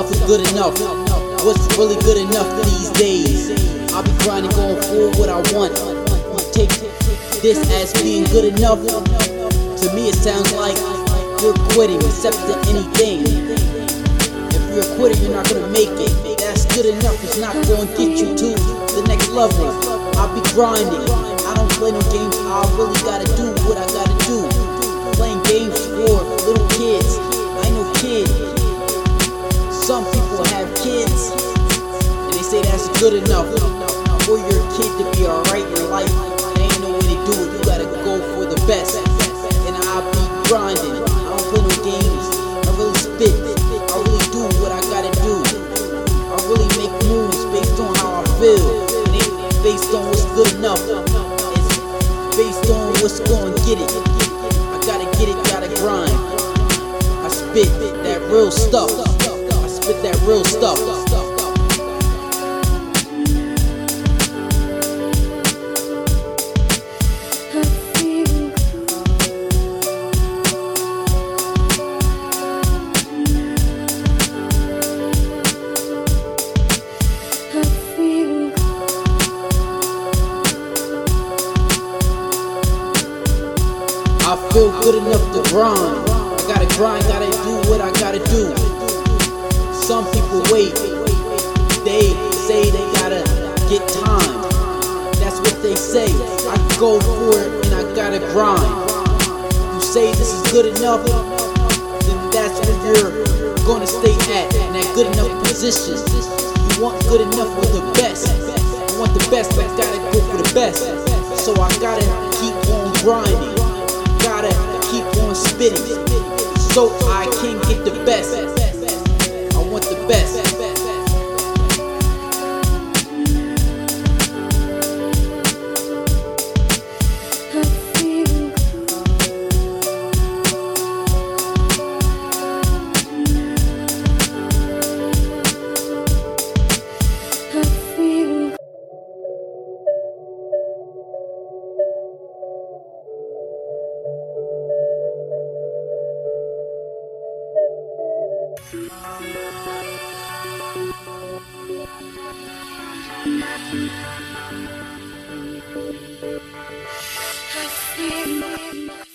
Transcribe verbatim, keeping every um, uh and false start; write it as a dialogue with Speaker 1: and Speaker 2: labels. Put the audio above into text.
Speaker 1: stuff is good enough? What's really good enough these days? I'll be grinding, going for what I want. You take this as being good enough? To me it sounds like you're quitting, accepting anything. If you're a quitter, you're not gonna make it. That's good enough, it's not gonna get you to the next level. I'll be grinding, I don't play no games. I really gotta do what I gotta do. Playing games for little kids, I know kids. Some people have kids and they say that's good enough for your kid to be alright in life. They ain't no way to do it, you gotta go for the best. And I'll be grinding, I don't play no games. I really spit, I really do what I gotta do. I really make moves based on how I feel. It ain't based on what's good enough, it's based on what's gonna get it. I gotta get it, gotta grind. I spit that real stuff, I spit that real stuff. I feel good enough to grind. I gotta grind, gotta do what I gotta do. Some people wait, they say they gotta get time. That's what they say. I go for it and I gotta grind. You say this is good enough, then that's where you're gonna stay at, in that good enough position. You want good enough for the best. I want the best, I gotta go for the best. So I gotta keep on grinding. Gotta keep on spitting, so I can get the best. I want the best.
Speaker 2: I feel